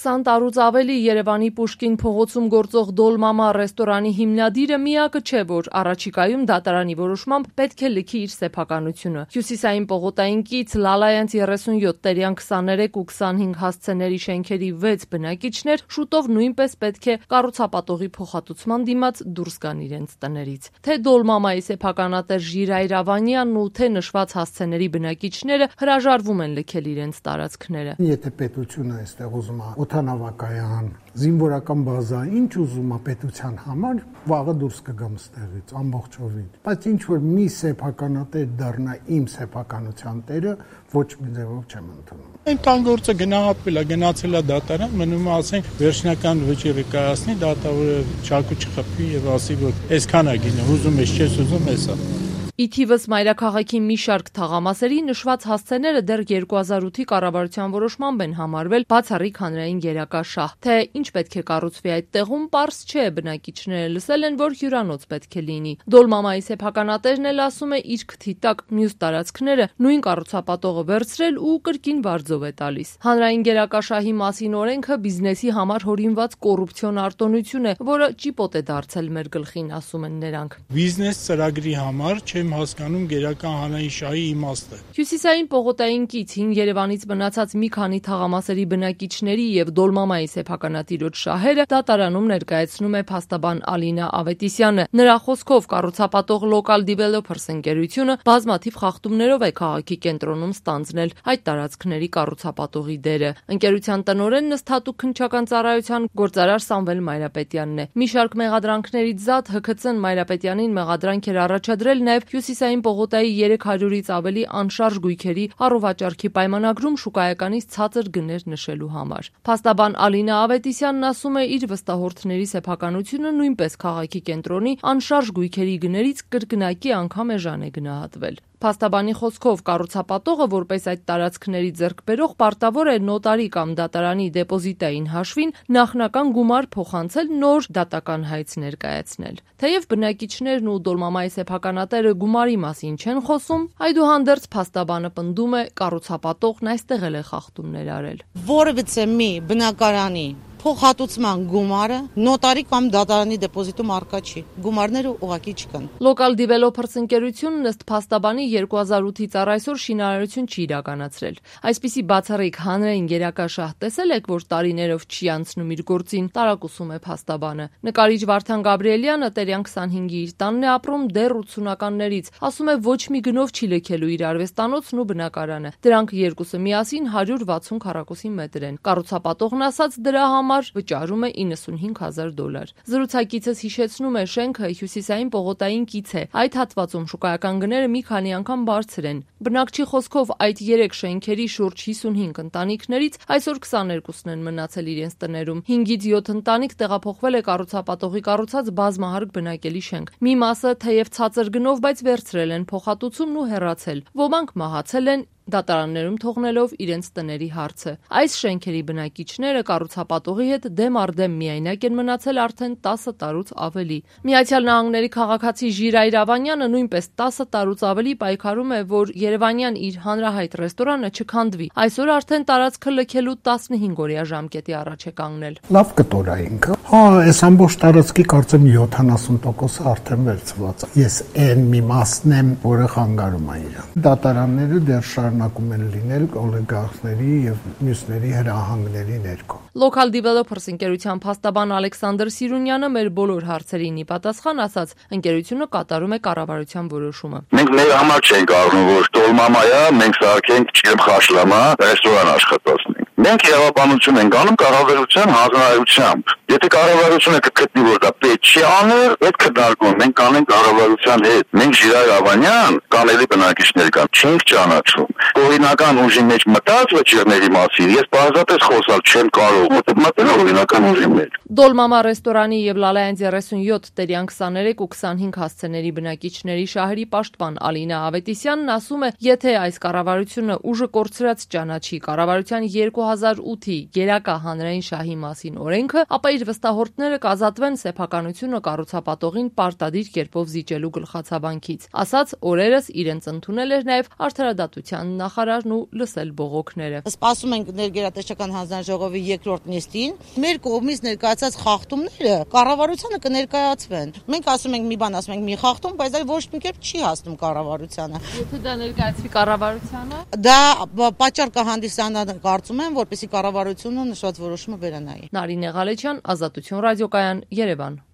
20 տարուց ավելի Երևանի Պուշկին փողոցում գործող Դոլմամա ռեստորանի հիմնադիրը միակը չէ, որ առաջիկայում դատարանի որոշմամբ պետք է լքի իր սեփականությունը։ Հյուսիսային պողոտային կից Լալայանց 37, Տերյան 23 ու 25 հասցեների շենքերի 6 բնակիչներ շուտով նույնպես պետք է կառուցապատողի փոխհատուցման դիմաց դուրս գան իրենց տներից։ Թե Դոլմամայի սեփականատեր Ժիրայր Ավանյանն ու թե նշված հասցեների բնակիչները հրաժարվում են լքել իրենց տարածքները։ Եթե պետությունը այստեղ ուզում է օդանավակայան, զինվորական բազա, ինչ ուզում է պետության համար, վաղը դուրս կգամ ստեղից ամբողջովին։ Բայց ինչ որ մի սեփականատեր դառնա իմ սեփականության տերը, ոչ մի ձևով չեմ ընդունում։ Այն կան գործը գնահատվել է, գնացել է դատարան, մնում է ասենք վերջնական վճիռը կայացնի, դատավորը չակու չխփի եւ ասի, որ այսքան է գինը, ուզում ես, չես ուզում, էսա։ Ի թիվս մայրաքաղաքի մի շարք թաղամասերի նշված հասցեները դեռ 2008-ի կառավարության որոշմամբ են համարվել բացառիկ հանրային գերակա շահ։ Թե ինչ պետք է կառուցվի այդ տեղում, պարզ չէ, բնակիչները լսել են, որ հյուրանոց պետք է լինի։ Դոլմամայի սեփականատերն էլ ասում է իր քթի տակ մյուս տարածքները նույն կառուցապատողը վերցրել ու կրկին վարձով է տալիս։ Հանրային գերակա շահի մասին օրենքը բիզնեսի համար հորինված կոռուպցիոն արտոնություն է, որը ճիպոտ է դարձել մեր գլխին, ասում են նրանք։ Բիզնես ծրագրի համար հասկանում գերական հանրային շահի իմաստը։ Հյուսիսային պողոտային կից հին Երևանից մնացած մի քանի թաղամասերի բնակիչների եւ Դոլմամայի սեփականատիրոջ շահերը դատարանում ներկայացնում է փաստաբան Ալինա Ավետիսյանը։ Նրա խոսքով կառուցապատող Local Developers ընկերությունը բազմաթիվ խախտումներով է քաղաքի կենտրոնում ստանձնել այդ տարածքների կառուցապատողի դերը։ Ընկերության տնօրեն նստատուկ քննչական ծառայության գործարար Սամվել Մայրապետյանն է։ Մի շարք մեղադրանքներից զատ ՀՔՑ-ն Մայրապետյանին մեղադրանք էր առաջադրել նաեւ Հյուսիսային պողոտայի 300-ից ավելի անշարժ գույքերի առողջարքի պայմանագրում շուկայականից ցածր գներ նշելու համար։ Փաստաբան Ալինա Ավետիսյանն ասում է, իր վստահորդների սեփականությունը նույնպես քաղաքի կենտրոնի անշարժ գույքերի գներից կրկնակի անգամ էժան է գնահատվել։ Փաստաբանի խոսքով կառուցապատողը, որպես այդ տարածքների ձեռքբերող, պարտավոր է նոտարի կամ դատարանի դեպոզիտային հաշվին նախնական գումար փոխանցել, նոր դատական հայց ներկայացնել։ Թեև բնակիչներն ու Դոլմամայի սեփականատերը գումարի մասին չեն խոսում, այդուհանդերձ փաստաբանը պնդում է, կառուցապատողն այստեղ էլ է խախտումներ արել։ Որևիցե մի բնակարանի փոխհատուցման գումարը նոտարի կամ դատարանի դեպոզիտում առկա չի։ Գումարները ուղղակի չկան։ Local Developers ընկերությունն ըստ փաստաբանի 2008-ից առ այսօր շինարարություն չի իրականացրել։ Այսպիսի բացառիկ հանրային գերակա շահ տեսել եք, որ տարիներով չի անցնում իր գործին, տարակուսում է փաստաբանը։ Նկարիչ Վարդան Գաբրիելյանը Տերյան 25-ի իր տանն է ապրում դեռ 80-ականներից։ Ասում է, ոչ մի գնով չի լքելու իր արվեստանոցն ու բնակարանը։ Դրանք երկուսը միասին 160 քառակուսի մետր են։ Կառուցապատողն ասաց, դրա համար վճարում է $95,000։ Զրուցակիցս հիշեցնում է, շենքը հյուսիսային պողոտային կից է։ Այդ հատվածում շուկայական գները մի քանի անգամ բարձր են։ Բնակչի խոսքով այդ 3 շենքերի շուրջ 55 ընտանիքներից այսօր 22-ն են մնացել իրենց տներում։ 5-ից 7 ընտանիք տեղափոխվել է կառուցապատողի կառուցած բազմահարկ բնակելի շենք։ Մի մասը թեև ցածր գնով, բայց վերցրել են փոխհատուցումն ու հեռացել։ Ոմանք մահացել են, դատարաններում թողնելով իրենց տների հարցը։ Այս շենքերի բնակիչները կառուցապատողի հետ դեմ առ դեմ միայնակ են մնացել արդեն 10 տարուց ավելի։ Միացյալ Նահանգների քաղաքացի Ժիրայր Ավանյանը նույնպես 10 տարուց ավելի պայքարում է, որ Երևանյան իր հանրահայտ ռեստորանը չքանդվի։ Այսօր արդեն տարածքը լքելու 15-օրյա ժամկետի առաջ է կանգնել։ Լավ կտոր է ինքը։ Այս ամբողջ տարածքի կարծեմ 70%-ը արդեն վերցված է։ Ես այն մի մասն եմ, որը խանգարում է իրան։ Դատարանները դեռ շարունակում են լինել օլիգարխների եւ մյուսների հրահանգների ներքո։ Local Developers ընկերության փաստաբան Ալեքսանդր Սիրունյանը մեր բոլոր հարցերին ի պատասխան ասաց, ընկերությունը կատարում է կառավարության որոշումը։ Մենք մեր համար չենք առնում, որ Դոլմամայա մենք սարքենք չեմ խաշլամա ռեստորան աշխատացնենք։ Մենք իրավաբանություն ենք անում կառավարության հանձնարարությամբ։ Եթե կառավարությունը կգտնի, որ դա պետք չի անել, այդ քննարկում մենք կանենք կառավարության հետ։ Մենք Ժիրայր Ավանյան կամ էլի բնակիչներ կան, չենք ճանաչում։ Օրինական ուժի մեջ մտած վճիռների մասին ես պարզապես խոսալ չեմ կարող, որտեղ մտել օրինական ուժի մեջ։ Դոլմամա ռեստորանի եւ Լալայանց 37, Տերյան 23 ու 25 հասցեների բնակիչների շահերի պաշտպան Ալինա Ավետիսյանն ասում է, եթե այս կառավարությունը ուժը կորցրած ճանաչի, կառավարության 2 2008-ի գերակա հանրային շահի մասին օրենքը, ապա իր վստահորդները կազատվեն սեփականությունը կառուցապատողին պարտադիր կերպով զիջելու գլխացավանքից, ասաց օրերս իրենց ընդունել էր նաև արդարադատության նախարարն ու լսել բողոքները։ Սպասում ենք ներգերատեսչական հանձնաժողովի երկրորդ նիստին, մեր կողմից ներկայացած խախտումները կառավարությանը կներկայացվեն։ Մենք ասում ենք մի բան, ասում ենք մի խախտում, բայց դա ոչ մի կերպ չի հասնում կառավարությանը։ Եթե դա ներկայացվի կառավարությանը, դա պատճառ կհանդիսանա, կարծում եմ, որպեսզի կառավարությունը նշված որոշումը վերանայի։ Նարինե Ղալեչյան, Ազատություն ռադիոկայան, Երևան։